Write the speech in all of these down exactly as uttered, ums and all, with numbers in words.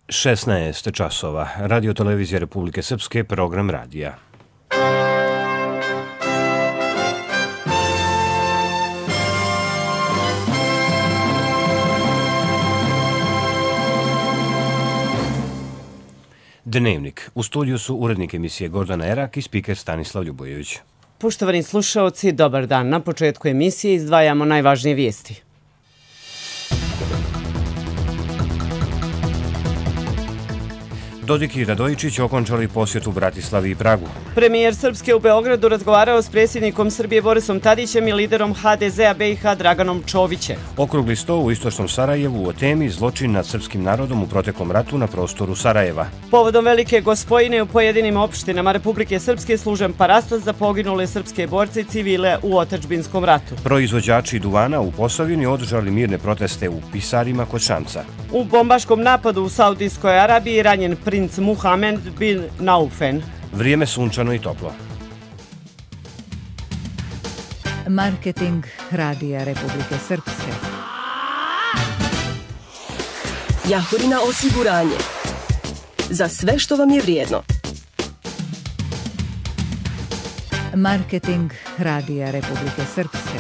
šesnaest časova. Radio televizija Republike Srpske, program radija. Dnevnik. U studiju su urednik emisije Gordana Erak i spiker Stanislav Ljubojević. Poštovani slušaoci, dobar dan. Na početku emisije izdvajamo najvažnije vijesti. Dodik i Radojičić okončali posjetu Bratislavi i Pragu. Premijer Srpske u Beogradu razgovarao s predsjednikom Srbije Borisom Tadićem i liderom ha de zea be i ha Draganom Čovićem. Okrugli sto u istočnom Sarajevu o temi zločin nad srpskim narodom u proteklom ratu na prostoru Sarajeva. Povodom velike gospojine u pojedinim opštinama Republike Srpske služen parastos za poginule srpske borce i civile u otadžbinskom ratu. Proizvođači duvana u Posavini održali mirne proteste u Pisarima kod Šamca. U bombaškom napadu u Saudijskoj Arabiji ranjen princ Muhamed bin Naufen. Vrijeme sunčano i toplo. Marketing Radija Republike Srpske. Jahorina osiguranje. Za sve što vam je vrijedno. Marketing Radija Republike Srpske.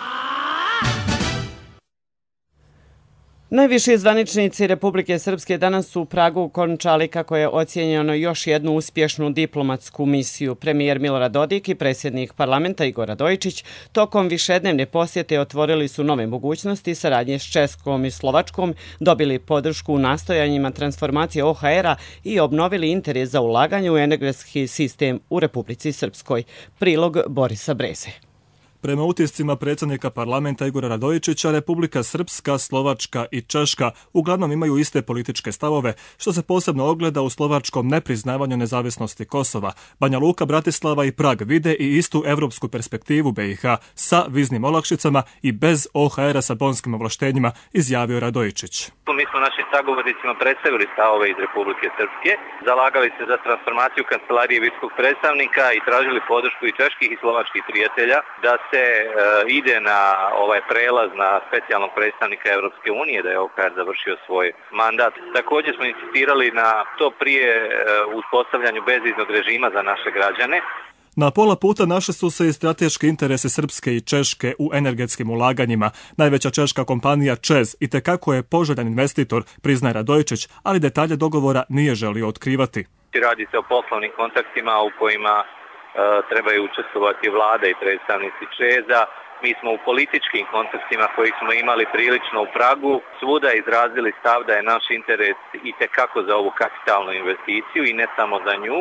Najviši zvaničnici Republike Srpske danas su u Pragu okončali, kako je ocijenjeno, još jednu uspješnu diplomatsku misiju. Premijer Milorad Dodik i predsjednik parlamenta Igor Radojičić tokom višednevne posjete otvorili su nove mogućnosti saradnje s Českom i Slovačkom, dobili podršku u nastojanjima transformacije o ha era i obnovili interes za ulaganje u energetski sistem u Republici Srpskoj. Prilog Borisa Breze. Prema utiscima predsjednika parlamenta Igora Radojičića, Republika Srpska, Slovačka i Češka uglavnom imaju iste političke stavove, što se posebno ogleda u slovačkom nepriznavanju nezavisnosti Kosova. Banja Luka, Bratislava i Prag vide i istu evropsku perspektivu be i ha sa viznim olakšicama i bez o ha era sa bonskim ovlaštenjima, izjavio Radojičić. Mi smo našim sagovornicima predstavili stavove iz Republike Srpske, zalagali se za transformaciju kancelarije visokog predstavnika i tražili podršku i čeških i slovačkih prijatelja da se e, ide na ovaj prelaz na specijalnog predstavnika Evropske unije, da je o ha er završio svoj mandat. Također smo insistirali na to prije e, uspostavljanju bezviznog režima za naše građane. Na pola puta našli su se i strateški interesi Srpske i Češke u energetskim ulaganjima. Najveća češka kompanija ČEZ itekako je poželjan investitor, priznaje Radojičić, ali detalje dogovora nije želio otkrivati. Radi se o poslovnim kontaktima u kojima e, trebaju učestvovati vlada i predstavnici ČEZ-a. Mi smo u političkim kontaktima kojih smo imali prilično u Pragu svuda izrazili stav da je naš interes itekako za ovu kapitalnu investiciju i ne samo za nju.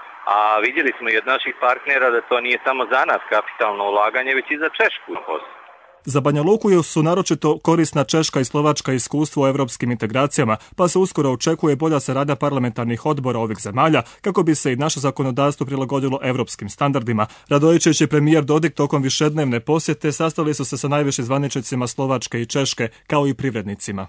A vidjeli smo i od naših partnera da to nije samo za nas kapitalno ulaganje, već i za Češku. Za Banja Luku su naročito korisna češka i slovačka iskustva u evropskim integracijama, pa se uskoro očekuje bolja saradnja parlamentarnih odbora ovih zemalja, kako bi se i naše zakonodavstvo prilagodilo evropskim standardima. Radojičić i premijer Dodik tokom višednevne posjete sastali su se sa najvišim zvaničnicima Slovačke i Češke, kao i privrednicima.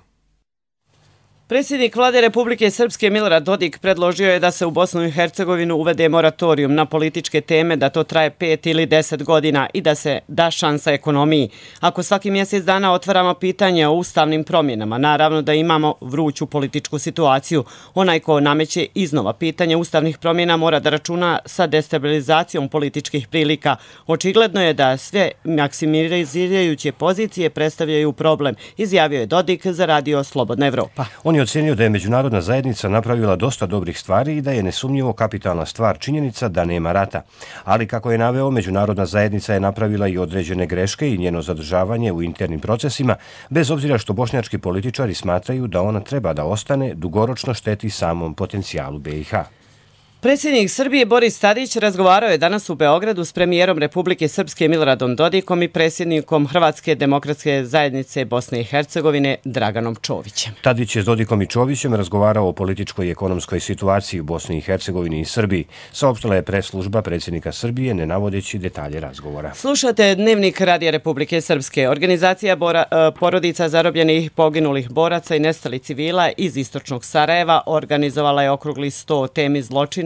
Predsjednik vlade Republike Srpske Milorad Dodik predložio je da se u Bosnu i Hercegovinu uvede moratorijum na političke teme, da to traje pet ili deset godina i da se da šansa ekonomiji. Ako svaki mjesec dana otvaramo pitanje o ustavnim promjenama, naravno da imamo vruću političku situaciju. Onaj ko nameće iznova pitanje ustavnih promjena mora da računa sa destabilizacijom političkih prilika. Očigledno je da sve maksimizirajuće pozicije predstavljaju problem, izjavio je Dodik za radio Slobodna Evropa. On je ocenio da je međunarodna zajednica napravila dosta dobrih stvari i da je nesumnjivo kapitalna stvar činjenica da nema rata. Ali, kako je naveo, međunarodna zajednica je napravila i određene greške i njeno zadržavanje u internim procesima, bez obzira što bošnjački političari smatraju da ona treba da ostane, dugoročno šteti samom potencijalu be i ha. Predsjednik Srbije Boris Tadić razgovarao je danas u Beogradu s premijerom Republike Srpske Miloradom Dodikom i predsjednikom Hrvatske demokratske zajednice Bosne i Hercegovine Draganom Čovićem. Tadić je s Dodikom i Čovićem razgovarao o političkoj i ekonomskoj situaciji u Bosni i Hercegovini i Srbiji. Saopštila je press-služba predsjednika Srbije, ne navodeći detalje razgovora. Slušate Dnevnik Radija Republike Srpske. Organizacija bora, porodica zarobljenih poginulih boraca i nestalih civila iz istočnog Sarajeva organizovala je okrugli sto o temi zločina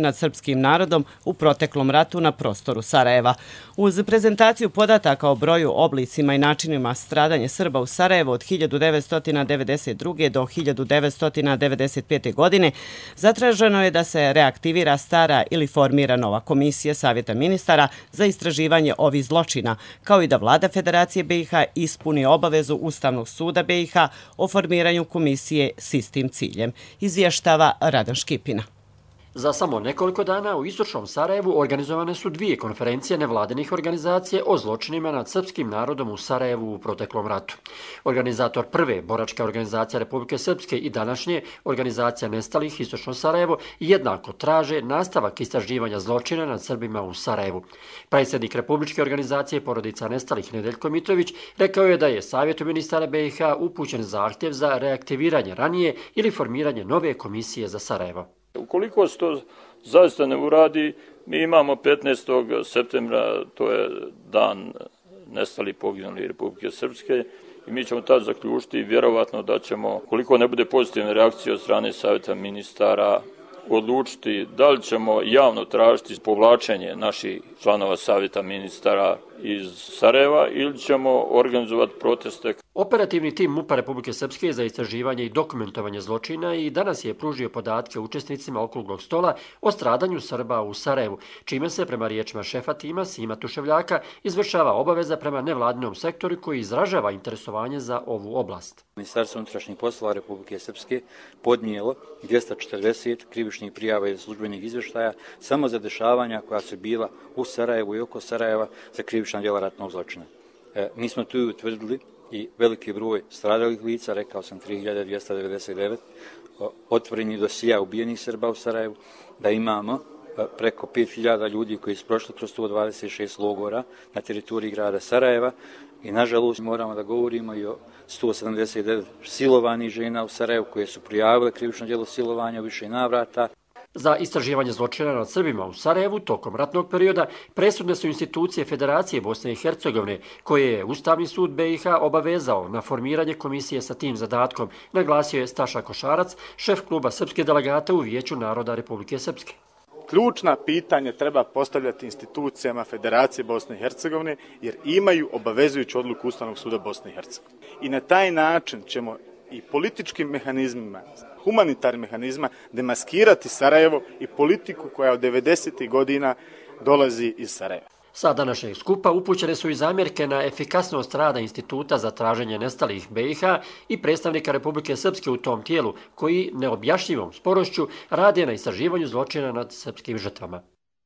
nad srpskim narodom u proteklom ratu na prostoru Sarajeva. Uz prezentaciju podataka o broju, oblicima i načinima stradanja Srba u Sarajevu od hiljadu devetsto devedeset druge. do hiljadu devetsto devedeset pete. godine, zatraženo je da se reaktivira stara ili formira nova komisija Savjeta ministara za istraživanje ovih zločina, kao i da vlada Federacije B i H ispuni obavezu Ustavnog suda B i H o formiranju komisije s istim ciljem, izvještava Radan Škipina. Za samo nekoliko dana u istočnom Sarajevu organizovane su dvije konferencije nevladinih organizacije o zločinima nad srpskim narodom u Sarajevu u proteklom ratu. Organizator prve, Boračka organizacija Republike Srpske, i današnje, Organizacija nestalih Istočno Sarajevo, jednako traže nastavak istraživanja zločina nad Srbima u Sarajevu. Predsjednik Republičke organizacije Porodica nestalih Nedeljko Mitrović rekao je da je Savjetu ministara B i H upućen zahtjev za reaktiviranje ranije ili formiranje nove komisije za Sarajevo. Ukoliko se to zaista ne uradi, mi imamo petnaestog septembra, to je dan nestali poginuli Republike Srpske, i mi ćemo tad zaključiti vjerovatno da ćemo, koliko ne bude pozitivne reakcije od strane Savjeta ministara, odlučiti da li ćemo javno tražiti povlačenje naših članova Savjeta ministara iz Sarajeva ili ćemo organizovati proteste. Operativni tim MUP-a Republike Srpske za istraživanje i dokumentovanje zločina i danas je pružio podatke učesnicima okruglog stola o stradanju Srba u Sarajevu, čime se prema riječima šefa tima Sima Tuševljaka izvršava obaveza prema nevladinom sektoru koji izražava interesovanje za ovu oblast. Ministarstvo unutrašnjih poslova Republike Srpske podnijelo dvjesto četrdeset krivičnih prijava i službenih izvještaja samo za dešavanja koja su bila u Sarajevu i oko Sarajeva za krivična djela ratnog zločina. E, mi smo tu utvrdili i veliki broj stradalih lica, rekao sam tri hiljade dvjesto devedeset devet, otvoreni dosija ubijenih Srba u Sarajevu, da imamo preko pet hiljada ljudi koji su prošli kroz sto dvadeset šest logora na teritoriji grada Sarajeva i nažalost moramo da govorimo i o sto sedamdeset devet silovanih žena u Sarajevu koje su prijavile krivično djelo silovanja u više navrata. Za istraživanje zločina nad Srbima u Sarajevu tokom ratnog perioda presudne su institucije Federacije Bosne i Hercegovine, koje je Ustavni sud B i H obavezao na formiranje komisije sa tim zadatkom, naglasio je Staša Košarac, šef kluba srpske delegate u Vijeću naroda Republike Srpske. Ključna pitanja treba postavljati institucijama Federacije Bosne i Hercegovine jer imaju obavezujuću odluku Ustavnog suda Bosne i Hercegovine. I na taj način ćemo i političkim mehanizmima, humanitarnim mehanizma demaskirati Sarajevo i politiku koja od devedesetih godina dolazi iz Sarajeva. Sa današnjeg skupa upućene su i zamjerke na efikasnost rada Instituta za traženje nestalih B i H i predstavnika Republike Srpske u tom tijelu, koji neobjašnjivom sporošću rade na istraživanju zločina nad srpskim žrtvama.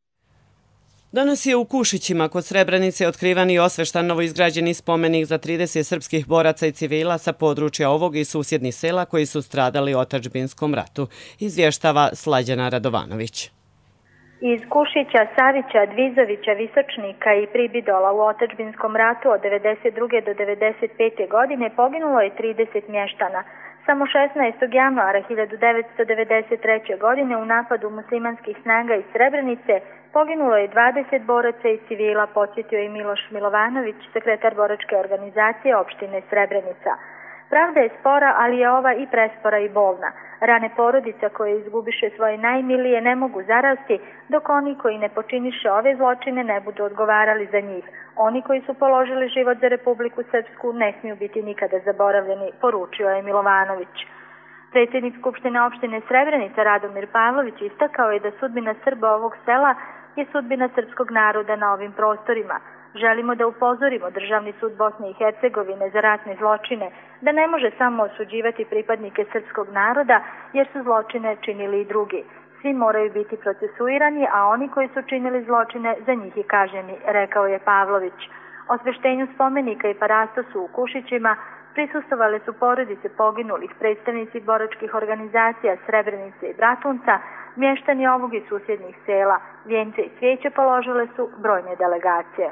Danas je u Kušićima kod Srebrenice otkrivan i osveštan novoizgrađeni spomenik za trideset srpskih boraca i civila sa područja ovog i susjednih sela koji su stradali u otadžbinskom ratu, izvještava Slađana Radovanović. Iz Kušića, Savića, Dvizovića, Visočnika i Pribidola u otadžbinskom ratu od devedeset druge do devedeset pete. godine poginulo je trideset mještana. Samo šesnaestog januara hiljadu devetsto devedeset treće. godine u napadu muslimanskih snaga iz Srebrenice poginulo je dvadeset boraca i civila, podsjetio je Miloš Milovanović, sekretar boračke organizacije opštine Srebrenica. Pravda je spora, ali je ova i prespora i bolna. Rane porodica koje izgubiše svoje najmilije ne mogu zarasti, dok oni koji ne počiniše ove zločine ne budu odgovarali za njih. Oni koji su položili život za Republiku Srpsku ne smiju biti nikada zaboravljeni, poručio je Milovanović. Predsjednik Skupštine opštine Srebrenica Radomir Pavlović istakao je da sudbina Srba ovog sela je sudbina srpskog naroda na ovim prostorima. Želimo da upozorimo Državni sud Bosne i Hercegovine za ratne zločine da ne može samo osuđivati pripadnike srpskog naroda jer su zločine činili i drugi. Svi moraju biti procesuirani, a oni koji su činili zločine za njih i kažnjeni, rekao je Pavlović. Osveštenju spomenika i parastosu u Kušićima prisustvovale su porodice poginulih, predstavnici boračkih organizacija Srebrenice i Bratunca, mještani ovog i susjednih sela. Vijence i cvijeće položile su brojne delegacije.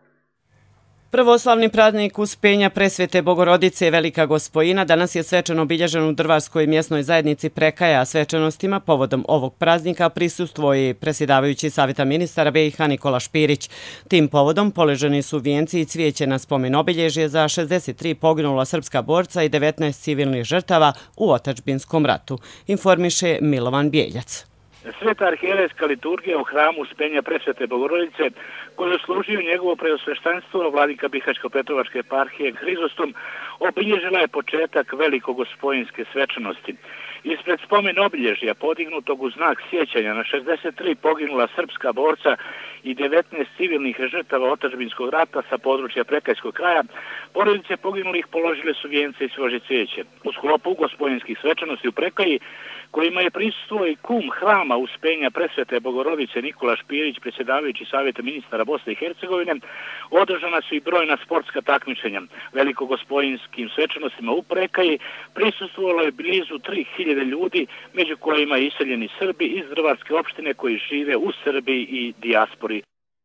Pravoslavni praznik Uspenja Presvete Bogorodice Velika Gospojina danas je svečano obilježen u Drvarskoj mjesnoj zajednici Prekaja, a svečanostima povodom ovog praznika prisustvuje i predsjedavajući Savjeta ministara B i H Nikola Špirić. Tim povodom položeni su vijenci i cvijeće na spomen obilježje za šezdeset tri poginula srpska borca i devetnaest civilnih žrtava u otadžbinskom ratu, informiše Milovan Bjeljac. Sveta arhijerejska liturgija u hramu Uspenja Presvete Bogorodice, koju je služio njegovo preosveštenstvo vladika Bihaćko-Petrovačke eparhije Hrizostom, obilježila je početak velikogospojinske svečanosti. Ispred spomen obilježja podignutog u znak sjećanja na šezdeset tri poginula srpska borca i devetnaest civilnih žrtava otadžbinskog rata sa područja Prekajskog kraja, porodice poginulih položile su vijence i svoje cvijeće. U sklopu gospojinskih svečanosti u Prekaji, kojima je prisustvovao i kum hrama Uspenja Presvete Bogorodice Nikola Špirić, predsjedavajući Savjeta ministara Bosne i Hercegovine, održana su i brojna sportska takmičenja. Velikogospojinskih svečanostima u Prekaji prisustvovalo je blizu tri hiljade ljudi, među kojima i iseljeni Srbi iz Drvarske opštine koji žive u Srbiji i dijaspori.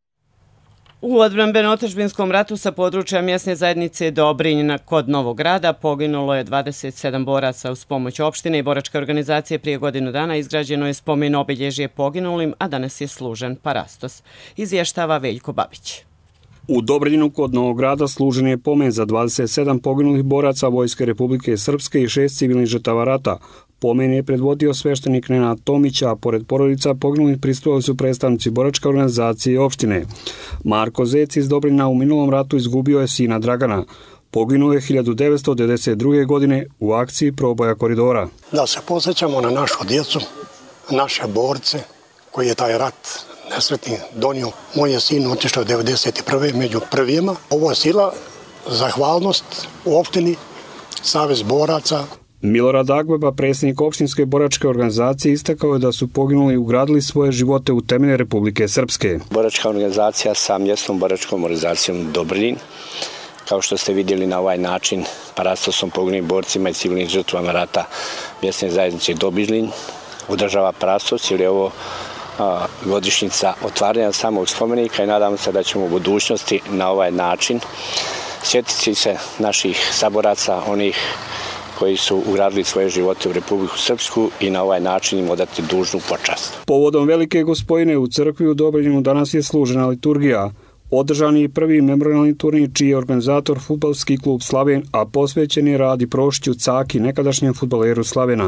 U odbrambeno-otadžbinskom ratu sa područja mjesne zajednice Dobrinj kod Novog Grada poginulo je dvadeset sedam boraca. Uz pomoć opštine i boračke organizacije prije godinu dana izgrađeno je spomen obilježje poginulim, a danas je služen parastos. Izvještava Veljko Babić. U Dobrinju kod Novog Grada služen je pomen za dvadeset sedam poginulih boraca Vojske Republike Srpske i šest civilnih žrtava rata. Pomen je predvodio sveštenik Nenad Tomić, a pored porodica poginulih prisustvovali su predstavnici boračke organizacije i opštine. Marko Zec iz Dobrina u minulom ratu izgubio je sina Dragana. Poginuo je hiljadu devetsto devedeset druge. godine u akciji proboja koridora. Da se posjećamo na našu djecu, naše borce koji je taj rat nesretni donio. Moj je sin otišao devedeset prve. među prvima. Ovo je sila, zahvalnost u opštini, Savez boraca. Milorad Agbaba, predsjednik opštinske boračke organizacije, istakao je da su poginuli ugradili svoje živote u temelje Republike Srpske. Boračka organizacija sa mjesnom boračkom organizacijom Dobrinj, kao što ste vidjeli na ovaj način, parastosom poginulim borcima i civilnim žrtvama rata mjesne zajednice Dobrinj, održava parastos, jer je ovo a, godišnjica otvaranja samog spomenika i nadam se da ćemo u budućnosti na ovaj način sjetiti se naših saboraca, onih koji su ugradili svoje živote u Republiku Srpsku i na ovaj način im odati dužnu počast. Povodom Velike Gospojine u crkvi u Dobrinju danas je služena liturgija. Održan je prvi memorialni turnir čiji je organizator fudbalski klub Slaven, a posvećen je Radi Prošiću Caki, nekadašnjem fudbaleru Slavena.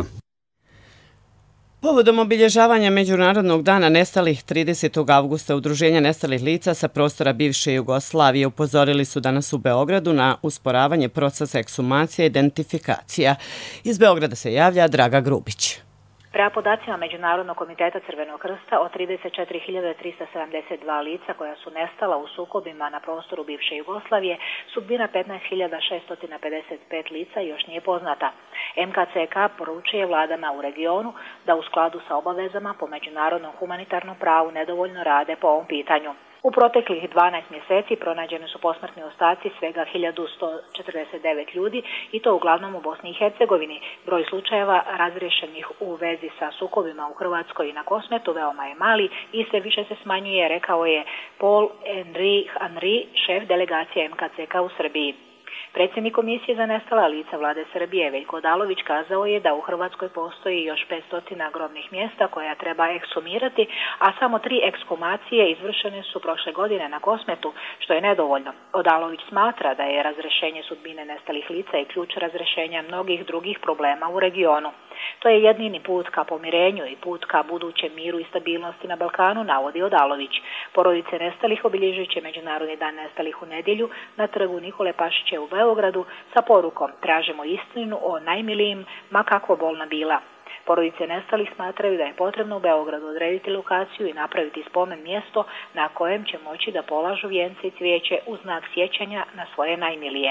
Povodom obilježavanja Međunarodnog dana nestalih tridesetog avgusta Udruženja nestalih lica sa prostora bivše Jugoslavije upozorili su danas u Beogradu na usporavanje procesa ekshumacija i identifikacija. Iz Beograda se javlja Draga Grubić. Prema podacima Međunarodnog komiteta Crvenog krsta, od trideset četiri hiljade trista sedamdeset dva lica koja su nestala u sukobima na prostoru bivše Jugoslavije, sudbina petnaest hiljada šesto pedeset pet lica još nije poznata. M K C K poručuje vladama u regionu da u skladu sa obavezama po međunarodnom humanitarnom pravu nedovoljno rade po ovom pitanju. U proteklih dvanaest mjeseci pronađeni su posmrtni ostaci svega hiljadu sto četrdeset devet ljudi i to uglavnom u Bosni i Hercegovini. Broj slučajeva razriješenih u vezi sa sukobima u Hrvatskoj i na Kosmetu veoma je mali i sve više se smanjuje, rekao je Paul Henry Henry, šef delegacije M K C K u Srbiji. Predsjednik Komisije za nestala lica vlade Srbije Veljko Odalović kazao je da u Hrvatskoj postoji još petsto grobnih mjesta koja treba ekshumirati, a samo tri ekshumacije izvršene su prošle godine na Kosmetu, što je nedovoljno. Odalović smatra da je razrešenje sudbine nestalih lica i ključ razrešenja mnogih drugih problema u regionu. To je jedini put ka pomirenju i put ka budućem miru i stabilnosti na Balkanu, navodi Odalović. Porodice nestalih obilježit će Međunarodni dan nestalih u nedjelju na trgu Nikole Pašića u Beogradu sa porukom tražimo istinu o najmilijim, ma kakvo bolna bila. Porodice nestalih smatraju da je potrebno u Beogradu odrediti lokaciju i napraviti spomen mjesto na kojem će moći da polažu vijence i cvijeće u znak sjećanja na svoje najmilije.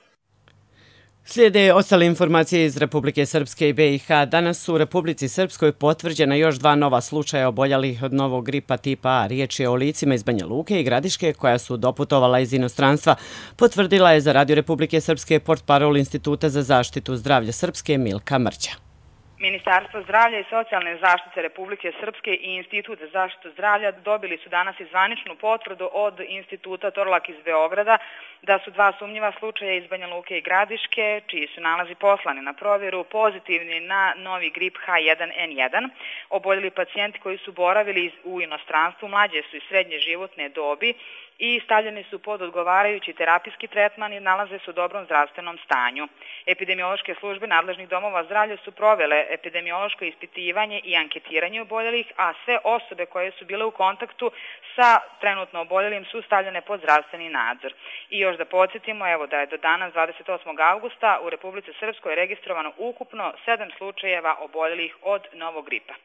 Slijede ostale informacije iz Republike Srpske i B i H. Danas su u Republici Srpskoj potvrđena još dva nova slučaja oboljelih od novog gripa tipa A. Riječ je o licima iz Banja Luke i Gradiške koja su doputovala iz inostranstva. Potvrdila je za Radio Republike Srpske portparol Instituta za zaštitu zdravlja Srpske Milka Mrđa. Ministarstvo zdravlja i socijalne zaštite Republike Srpske i Institut za zaštitu zdravlja dobili su danas i zvaničnu potvrdu od Instituta Torlak iz Beograda da su dva sumnjiva slučaja iz Banja Luke i Gradiške, čiji su nalazi poslani na provjeru, pozitivni na novi grip H jedan N jedan. Oboljeli pacijenti koji su boravili u inostranstvu mlađe su i srednje životne dobi i stavljeni su pod odgovarajući terapijski tretman i nalaze se u dobrom zdravstvenom stanju. Epidemiološke službe nadležnih domova zdravlja su provele epidemiološko ispitivanje i anketiranje oboljelih, a sve osobe koje su bile u kontaktu sa trenutno oboljelim su stavljene pod zdravstveni nadzor. I još da podsjetimo, evo da je do danas dvadeset osmog avgusta u Republici Srpskoj registrovano ukupno sedam slučajeva oboljelih od novog gripa.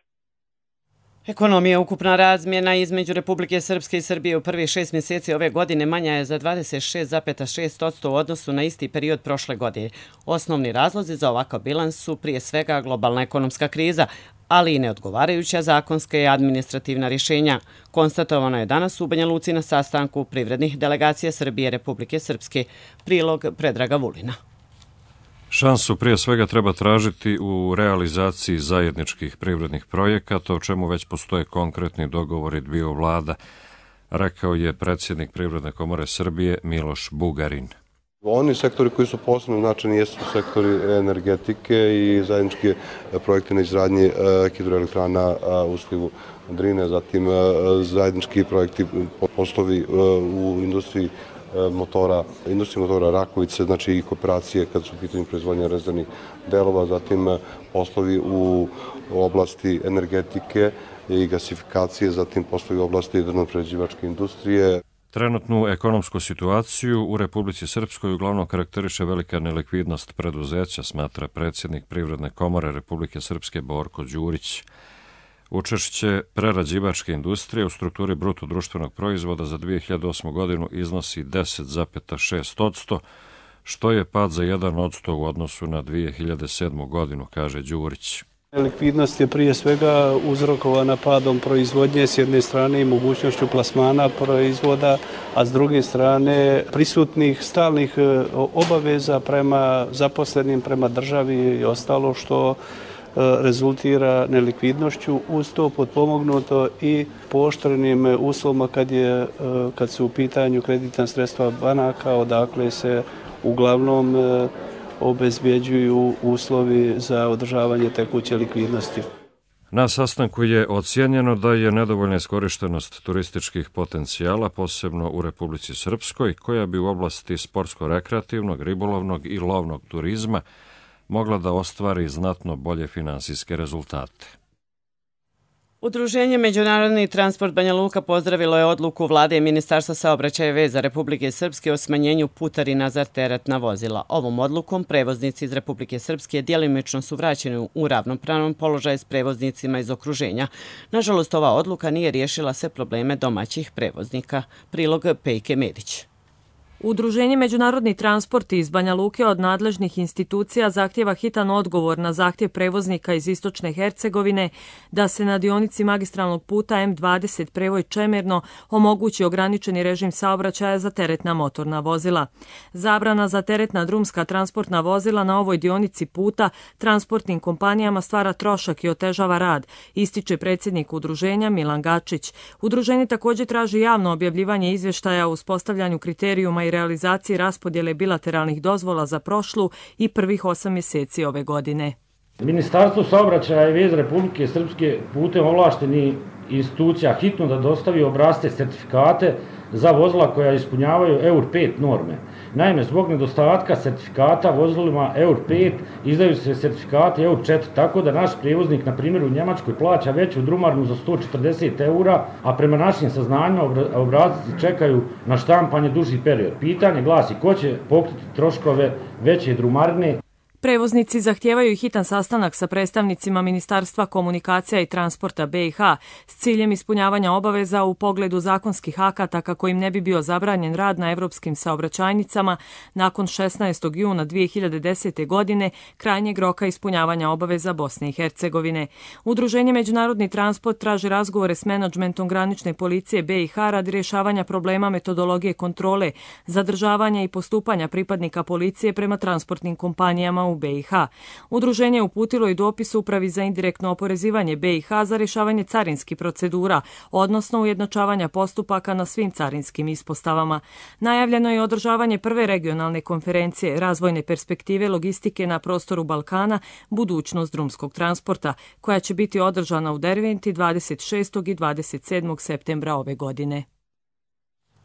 Ekonomija, ukupna razmjena između Republike Srpske i Srbije u prvih šest mjeseci ove godine manja je za dvadeset šest zarez šest posto u odnosu na isti period prošle godine. Osnovni razlozi za ovakav bilans su prije svega globalna ekonomska kriza, ali i neodgovarajuća zakonska i administrativna rješenja. Konstatovano je danas u Banja Luci na sastanku privrednih delegacija Srbije i Republike Srpske. Prilog Predraga Vulina. Šansu prije svega treba tražiti u realizaciji zajedničkih privrednih projekata, o čemu već postoje konkretni dogovori dviju vlada, rekao je predsjednik Privredne komore Srbije Miloš Bugarin. Oni sektori koji su posebno značajni jesu sektori energetike i zajedničke projekte na izgradnji hidroelektrana u slivu Drine, zatim zajednički projekti, poslovi u industriji motora, industriji motora Rakovice, znači i kooperacije kad su u pitanju proizvodnje rezervnih delova, zatim poslovi u oblasti energetike i gasifikacije, zatim poslovi u oblasti drvno-prerađivačke industrije. Trenutnu ekonomsku situaciju u Republici Srpskoj uglavnom karakteriše velika nelikvidnost preduzeća, smatra predsjednik Privredne komore Republike Srpske Borko Đurić. Učešće prerađivačke industrije u strukturi bruto društvenog proizvoda za dvije hiljade osmu godinu iznosi deset zarez šest posto, što je pad za jedan posto u odnosu na dvije hiljade sedmu godinu, kaže Đurić. Likvidnost je prije svega uzrokovana padom proizvodnje s jedne strane i mogućnošću plasmana proizvoda, a s druge strane prisutnih stalnih obaveza prema zaposlenim, prema državi i ostalo što rezultira nelikvidnošću, uz to potpomognuto i pooštrenim uslovima kad, je, kad su u pitanju kreditna sredstva banaka, odakle se uglavnom obezbjeđuju uslovi za održavanje tekuće likvidnosti. Na sastanku je ocijenjeno da je nedovoljna iskorištenost turističkih potencijala, posebno u Republici Srpskoj, koja bi u oblasti sportsko-rekreativnog, ribolovnog i lovnog turizma mogla da ostvari znatno bolje finansijske rezultate. Udruženje Međunarodni transport Banja Luka pozdravilo je odluku vlade i Ministarstva saobraćaja i veza Republike Srpske o smanjenju putarina za teretna vozila. Ovom odlukom prevoznici iz Republike Srpske djelimično su vraćeni u ravnopravan položaj s prevoznicima iz okruženja. Nažalost, ova odluka nije riješila sve probleme domaćih prevoznika. Prilog Pejke Medić. Udruženje Međunarodni transport iz Banja Luke od nadležnih institucija zahtjeva hitan odgovor na zahtjev prevoznika iz Istočne Hercegovine da se na dionici magistralnog puta M dvadeset Prevoj Čemerno omogući ograničeni režim saobraćaja za teretna motorna vozila. Zabrana za teretna drumska transportna vozila na ovoj dionici puta transportnim kompanijama stvara trošak i otežava rad, ističe predsjednik udruženja Milan Gačić. Udruženje također traži javno objavljivanje izvještaja o uspostavljanju kriterijuma i realizaciji raspodjele bilateralnih dozvola za prošlu i prvih osam mjeseci ove godine. Ministarstvo saobraćaja i veza Republike Srpske putem ovlaštenih institucija hitno da dostavi obrasce sertifikate za vozila koja ispunjavaju E U R pet norme. Naime, zbog nedostatka sertifikata vozilima E U R pet izdaju se sertifikati E U R četiri, tako da naš prijevoznik, na primjer u Njemačkoj, plaća veću drumarnu za sto četrdeset eura, a prema našim saznanjima obrasci čekaju na štampanje duži period. Pitanje glasi ko će pokriti troškove veće drumarine. Prevoznici zahtijevaju hitan sastanak sa predstavnicima Ministarstva komunikacija i transporta B i H s ciljem ispunjavanja obaveza u pogledu zakonskih akata kako im ne bi bio zabranjen rad na evropskim saobraćajnicama nakon šesnaestog juna dvije hiljade desete. godine, krajnjeg roka ispunjavanja obaveza Bosne i Hercegovine. Udruženje Međunarodni transport traži razgovore s menadžmentom granične policije B i H radi rješavanja problema metodologije kontrole, zadržavanja i postupanja pripadnika policije prema transportnim kompanijama u B i H. Udruženje je uputilo i dopis Upravi za indirektno oporezivanje B i H za rješavanje carinskih procedura, odnosno ujednačavanja postupaka na svim carinskim ispostavama. Najavljeno je održavanje prve regionalne konferencije razvojne perspektive logistike na prostoru Balkana, budućnost drumskog transporta, koja će biti održana u Derventi dvadeset šestog i dvadeset sedmog septembra ove godine.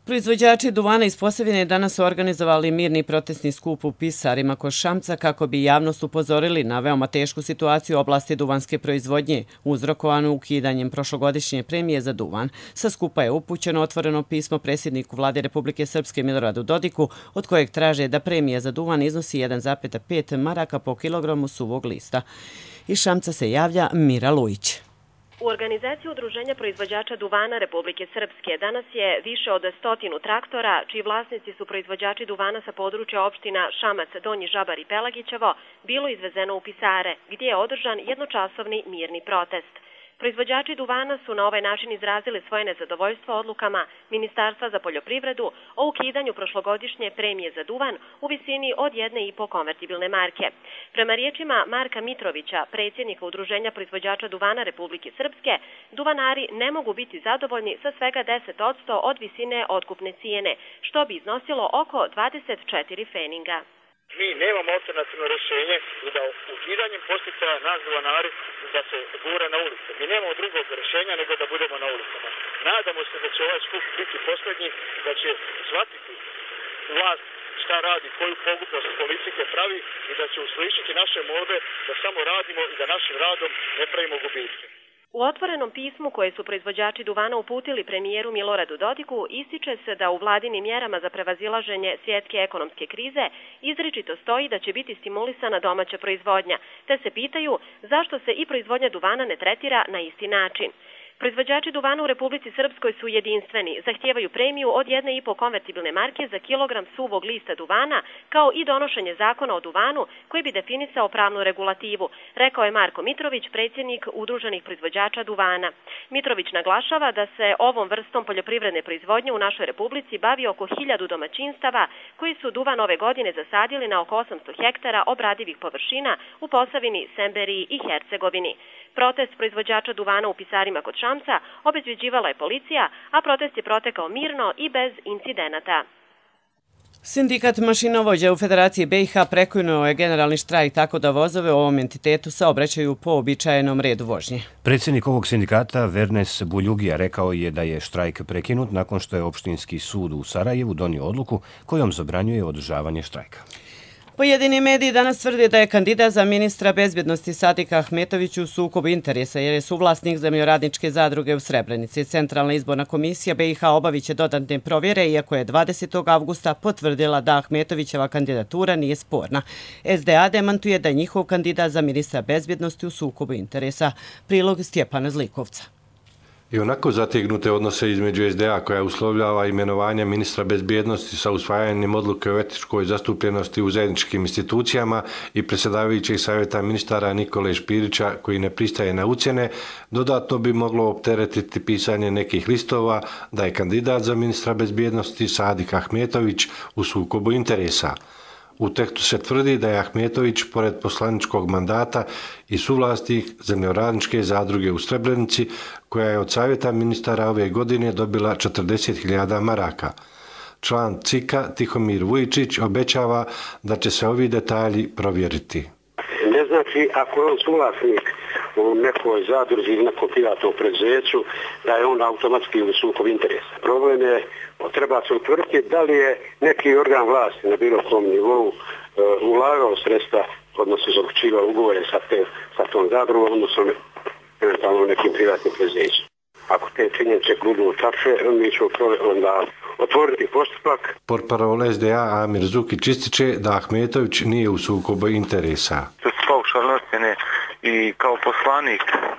Proizvođači duvana iz Posavine danas su organizovali mirni protestni skup u Pisarima kod Šamca kako bi javnost upozorili na veoma tešku situaciju u oblasti duvanske proizvodnje, uzrokovanu ukidanjem prošlogodišnje premije za duvan. Sa skupa je upućeno otvoreno pismo predsjedniku Vlade Republike Srpske Miloradu Dodiku, od kojeg traže da premija za duvan iznosi jedan zarez pet maraka po kilogramu suvog lista. Iz Šamca se javlja Mira Lujić. U organizaciji Udruženja proizvođača duvana Republike Srpske danas je više od stotinu traktora, čiji vlasnici su proizvođači duvana sa područja opština Šamac, Donji Žabar i Pelagićevo, bilo izvezeno u Pisare, gdje je održan jednočasovni mirni protest. Proizvođači duvana su na ovaj način izrazili svoje nezadovoljstvo odlukama Ministarstva za poljoprivredu o ukidanju prošlogodišnje premije za duvan u visini od jedne i po konvertibilne marke. Prema riječima Marka Mitrovića, predsjednika Udruženja proizvođača duvana Republike Srpske, duvanari ne mogu biti zadovoljni sa svega deset posto od visine otkupne cijene, što bi iznosilo oko dvadeset četiri feninga. Mi nemamo alternativno rješenje i da ukidanjem posticaja nas duvanari da se gure na ulice. Mi nemamo drugog rješenja nego da budemo na ulicama. Nadamo se da će ovaj skup biti posljednji, da će shvatiti vlast šta radi, koju pogubnost politike pravi i da će uslišiti naše molbe da samo radimo i da našim radom ne pravimo gubitke. U otvorenom pismu koje su proizvođači duvana uputili premijeru Miloradu Dodiku ističe se da u vladinim mjerama za prevazilaženje svjetske ekonomske krize izričito stoji da će biti stimulisana domaća proizvodnja, te se pitaju zašto se i proizvodnja duvana ne tretira na isti način. Proizvođači duvana u Republici Srpskoj su jedinstveni, zahtijevaju premiju od jedne i po konvertibilne marke za kilogram suvog lista duvana, kao i donošenje zakona o duvanu koji bi definisao pravnu regulativu, rekao je Marko Mitrović, predsjednik Udruženih proizvođača duvana. Mitrović naglašava da se ovom vrstom poljoprivredne proizvodnje u našoj Republici bavi oko hiljadu domaćinstava koji su duvan ove godine zasadili na oko osamsto hektara obradivih površina u Posavini, Semberiji i Hercegovini. Protest proizvođača duvana u Pisarima kod Šamca obezbeđivala je policija, a protest je protekao mirno i bez incidenata. Sindikat mašinovođa u Federaciji B i H prekinuo je generalni štrajk tako da vozove u ovom entitetu saobraćaju po običajenom redu vožnje. Predsjednik ovog sindikata Vernes Buljugija rekao je da je štrajk prekinut nakon što je opštinski sud u Sarajevu donio odluku kojom zabranjuje održavanje štrajka. Pojedini mediji danas tvrde da je kandidat za ministra bezbjednosti Sadik Ahmetović u sukobu interesa jer je suvlasnik zemljoradničke zadruge u Srebrenici. Centralna izborna komisija B i H obavit će dodatne provjere, iako je dvadesetog avgusta potvrdila da Ahmetovićeva kandidatura nije sporna. S D A demantuje da je njihov kandidat za ministra bezbjednosti u sukobu interesa. Prilog Stjepana Zlikovca. I onako zategnute odnose između S D A koja uslovljava imenovanje ministra bezbjednosti sa usvajanjem odluke o etičkoj zastupljenosti u zajedničkim institucijama i predsjedavajućeg savjeta ministara Nikole Špirića koji ne pristaje na ucjene, dodatno bi moglo opteretiti pisanje nekih listova da je kandidat za ministra bezbjednosti Sadik Ahmetović u sukobu interesa. U tekstu se tvrdi da je Ahmetović, pored poslaničkog mandata, i suvlasnik zemljoradničke zadruge u Srebrenici, koja je od savjeta ministara ove godine dobila četrdeset hiljada maraka. Član C I K-a Tihomir Vujčić obećava da će se ovi detalji provjeriti. Ne znači ako je on suvlasnik u nekoj zadruzi ili nekom privatnom preduzeću, da je on automatski u sukobu interesa. Problem je, treba se utvrditi da li je neki organ vlasti na bilo kom nivou uh, ulagao sredstva, odnosno zaključivao ugovore sa, te, sa tom zadrugom, odnosno eventualno nekim privatnim preduzećem. Ako te činjenice budu tačne, mi ćemo onda otvoriti postupak. Portparol S D A Amir Zukić ističe da Ahmetović nije u sukobu interesa. To su paušalne ocjene i kao poslanik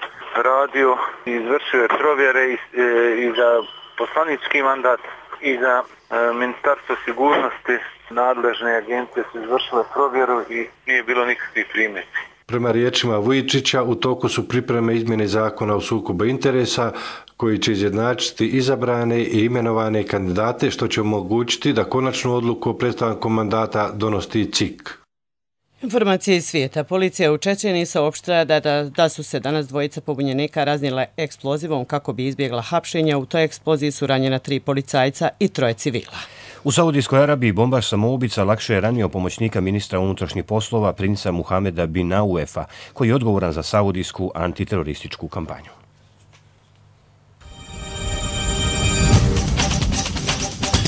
radio izvršio je provjere i, i za poslanički mandat i za e, Ministarstvo sigurnosti. Nadležne agencije su izvršile provjeru i nije bilo nikakvih primjedbi. Prema riječima Vujčića, u toku su pripreme izmjene zakona o sukobu interesa koji će izjednačiti izabrane i imenovane kandidate, što će omogućiti da konačnu odluku o prestanku mandata donosi C I K. Informacije iz svijeta. Policija u Čečeniji saopštila da, da, da su se danas dvojica pobunjenika raznila eksplozivom kako bi izbjegla hapšenja. U toj eksploziji su ranjena tri policajca i troje civila. U Saudijskoj Arabiji bombaš samoubica lakše je ranio pomoćnika ministra unutrašnjih poslova princa Muhameda bin Nauefa, koji je odgovoran za saudijsku antiterorističku kampanju.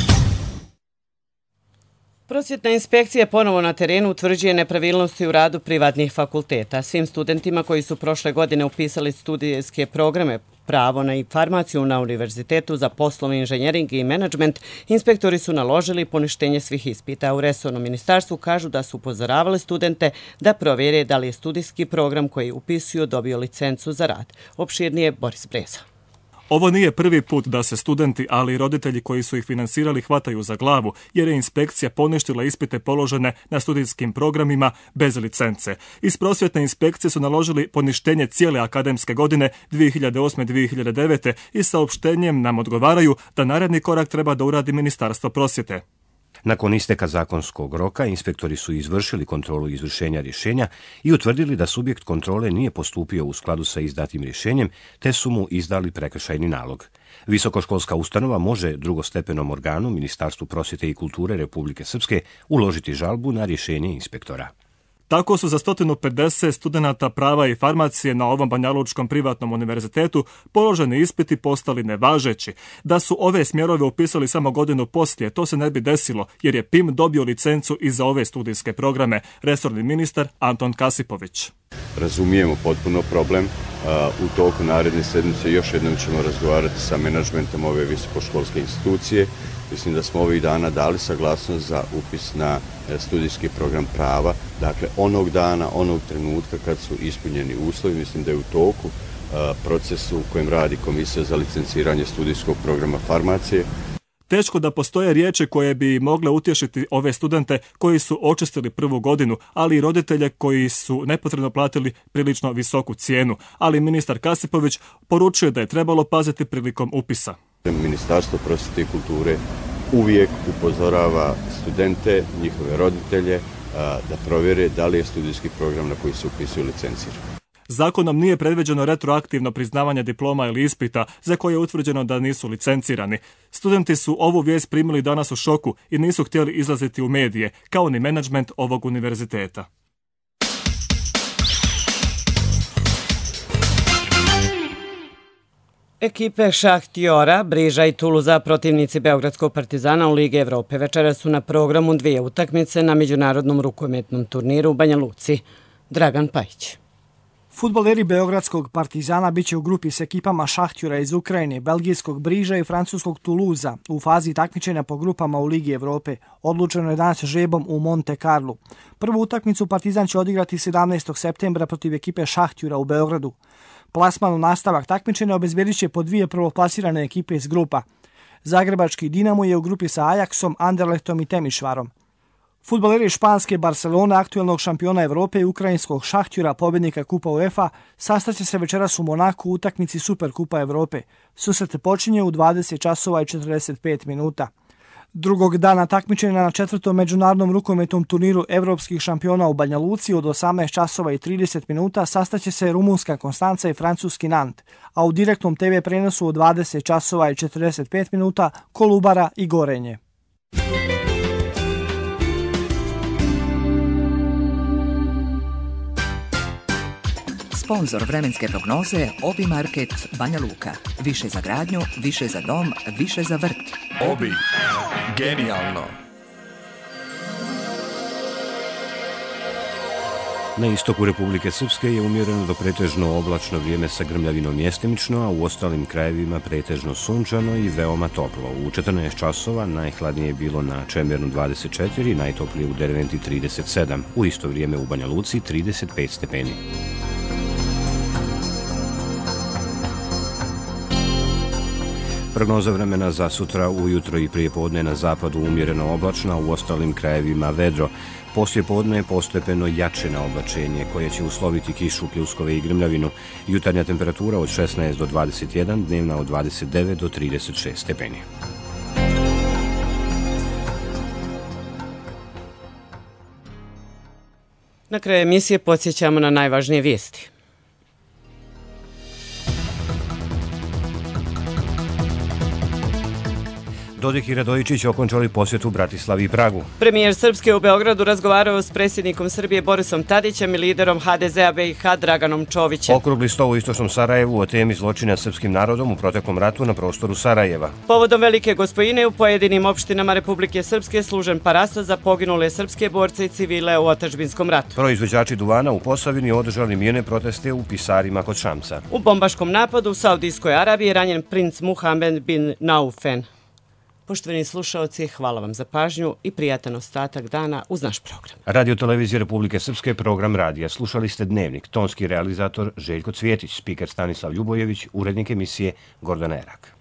Prosvjetna inspekcija ponovo na terenu utvrđuje nepravilnosti u radu privatnih fakulteta. Svim studentima koji su prošle godine upisali studijske programe pravo na farmaciju na Univerzitetu za poslovni inženjering i menadžment, inspektori su naložili poništenje svih ispita. U resornom ministarstvu kažu da su upozoravali studente da provjere da li je studijski program koji upisuju dobio licencu za rad. Opširnije Boris Breza. Ovo nije prvi put da se studenti, ali i roditelji koji su ih finansirali hvataju za glavu, jer je inspekcija poništila ispite položene na studijskim programima bez licence. Iz prosvjetne inspekcije su naložili poništenje cijele akademske godine dvije hiljade osme dvije hiljade devete i saopštenjem nam odgovaraju da naredni korak treba da uradi Ministarstvo prosvjete. Nakon isteka zakonskog roka, inspektori su izvršili kontrolu izvršenja rješenja i utvrdili da subjekt kontrole nije postupio u skladu sa izdatim rješenjem, te su mu izdali prekršajni nalog. Visokoškolska ustanova može drugostepenom organu, Ministarstvu prosvjete i kulture Republike Srpske, uložiti žalbu na rješenje inspektora. Tako su za sto pedeset studenata prava i farmacije na ovom banjalučkom privatnom univerzitetu položeni ispiti postali nevažeći. Da su ove smjerove upisali samo godinu poslije, to se ne bi desilo, jer je P I M dobio licencu i za ove studijske programe, resorni ministar Anton Kasipović. Razumijemo potpuno problem. U toku naredne sedmice još jednom ćemo razgovarati sa menadžmentom ove visokoškolske institucije. Mislim da smo ovih dana dali saglasnost za upis na studijski program prava. Dakle, onog dana, onog trenutka kad su ispunjeni uslovi, mislim da je u toku proces u kojem radi Komisija za licenciranje studijskog programa farmacije. Teško da postoje riječi koje bi mogle utješiti ove studente koji su očistili prvu godinu, ali i roditelje koji su nepotrebno platili prilično visoku cijenu. Ali ministar Kasipović poručuje da je trebalo paziti prilikom upisa. Ministarstvo prosvjete i kulture uvijek upozorava studente, njihove roditelje, da provjere da li je studijski program na koji se upisuju licenciran. Zakonom nije predviđeno retroaktivno priznavanje diploma ili ispita za koje je utvrđeno da nisu licencirani. Studenti su ovu vijest primili danas u šoku i nisu htjeli izlaziti u medije, kao ni menadžment ovog univerziteta. Ekipe Šahtjora, Briža i Tuluza, protivnici Beogradskog Partizana u Ligi Evrope, večera su na programu dvije utakmice na međunarodnom rukometnom turniru u Banja Luci. Dragan Pajić. Fudbaleri Beogradskog Partizana biće u grupi s ekipama Šahtjora iz Ukrajine, belgijskog Briža i francuskog Tuluza u fazi takmičenja po grupama u Ligi Evrope. Odlučeno je danas žrebom u Monte Carlu. Prvu utakmicu Partizan će odigrati sedamnaestog septembra protiv ekipe Šahtjora u Beogradu. Plasman u nastavak takmičenja obezbedit će po dvije prvoplasirane ekipe iz grupa. Zagrebački Dinamo je u grupi sa Ajaxom, Anderlechtom i Temišvarom. Fudbaleri španske Barcelone, aktuelnog šampiona Evrope i ukrajinskog Šahtjura, pobjednika Kupa UEFA, sastaće se večeras u Monaku u utakmici Superkupa Evrope. Susret počinje u dvadeset časova i četrdeset pet minuta. Drugog dana takmičenja na četvrtom međunarodnom rukometnom turniru evropskih šampiona u Banja Luci od osamnaest časova i trideset minuta sastaće se rumunska Konstanca i francuski Nant, a u direktnom te ve prenosu od dvadeset časova i četrdeset pet minuta Kolubara i Gorenje. Sponzor vremenske prognoze Obi Market Banja Luka. Više za gradnju, više za dom, više za vrt. Obi. Genijalno. Na istoku Republike Srpske je umjereno do pretežno oblačno vrijeme sa grmljavinom mjestimično, a u ostalim krajevima pretežno sunčano i veoma toplo. U četrnaest časova najhladnije je bilo na Čemernu dvadeset četiri, najtoplije u Derventi trideset sedam. U isto vrijeme u Banja Luci trideset pet stepeni. Prognoza vremena za sutra ujutro i prije podne na zapadu umjereno oblačno, u ostalim krajevima vedro. Poslije podne postepeno jače na oblačenje koje će usloviti kišu, pljuskove i grmljavinu. Jutarnja temperatura od šesnaest do dvadeset jedan, dnevna od dvadeset devet do trideset šest stepeni. Na kraju emisije podsjećamo na najvažnije vijesti. Dodik i Radojičić okončali posjetu Bratislavi i Pragu. Premijer Srpske u Beogradu razgovarao s predsjednikom Srbije Borisom Tadićem i liderom ha de zea be i ha Draganom Čovićem. Okrugli sto u istočnom Sarajevu o temi zločina srpskim narodom u proteklom ratu na prostoru Sarajeva. Povodom Velike Gospojine u pojedinim opštinama Republike Srpske služen parasta za poginule srpske borce i civile u otadžbinskom ratu. Proizvođači duvana u Posavini održali mirne proteste u Pisarima kod Šamca. U bombaškom napadu u Saudijskoj Arabiji je ranjen princ Muhammed bin Naufen. Poštovani slušaoci, hvala vam za pažnju i prijatan ostatak dana uz naš program. Radio televizije Republike Srpske, program radija. Slušali ste Dnevnik, tonski realizator Željko Cvjetić, spiker Stanislav Ljubojević, urednik emisije Gordana Erak.